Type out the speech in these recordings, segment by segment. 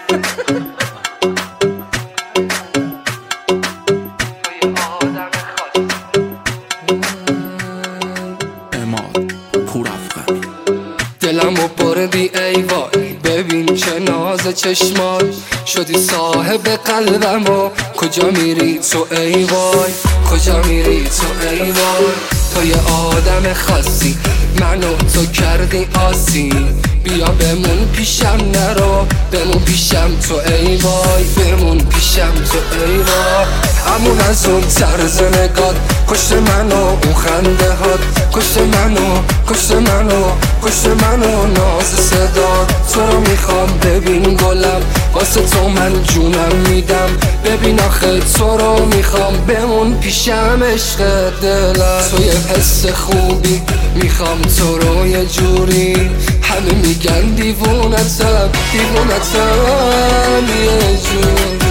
دلمو بردی ای وای، ببین چه ناز چشمات، شدی صاحب قلبم و کجا میری تو ای وای، کجا میری تو ای وای. تو یه آدم خاصی، منو تو کردی آسی، بیا بمون پیشم نرو، بمون پیشم تو ای وای، بمون پیشم تو ای وای. همون از اون طرز نگات کشت منو، اون خنده هات کشت منو، کشت منو، کشت منو، ناز صدات. تو رو میخوام ببین گلم، واسه تو من جونم میدم، ببین آخه تو رو میخوام، بمون پیشم عشق دلم. تو یه حس خوبی، میخوام تو رو یه جوری، همه میگن دیوونتم، دیوونتم یه جوری.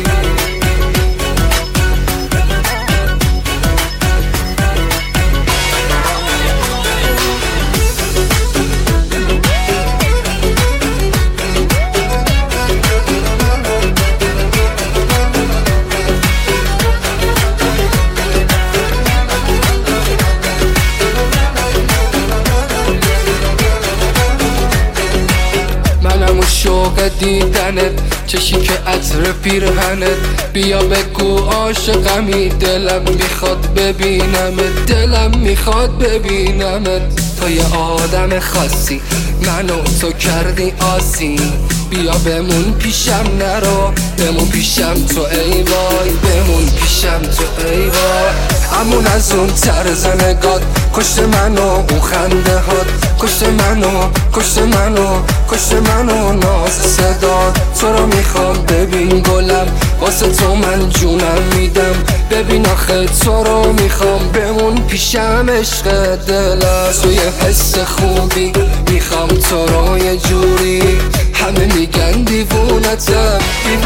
شوق دیدنت، چشی که عطر پیرهنت، بیا بگو عاشقمی، دلم میخواد ببینمت، دلم میخواد ببینمت. تو یه آدم خاصی، منو تو کردی آسی، بیا بمون پیشم نرو، بمون پیشم تو ای وای، بمون پیشم تو ای وای. همون از اون طرز نگات کشت منو، اون خنده هات کشت منو، کشت منو، کشت منو، ناز صدات. تو رو میخوام ببین گلم، واسه تو من جونم میدم، ببین آخه تو رو میخوام، بمون پیشم عشق دلم. تو یه حس خوبی، میخوام تو رو یه جوری، همه میگن دیوونتم،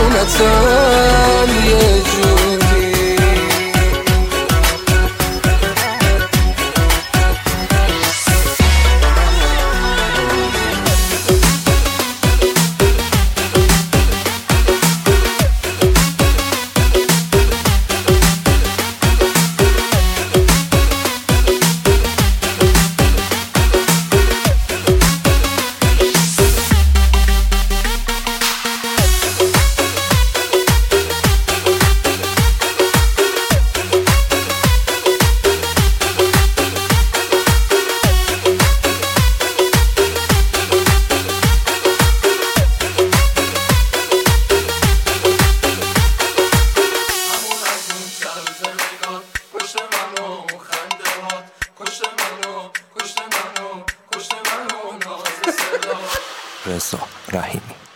دیوونتم یه جوری. رضا رحیمی.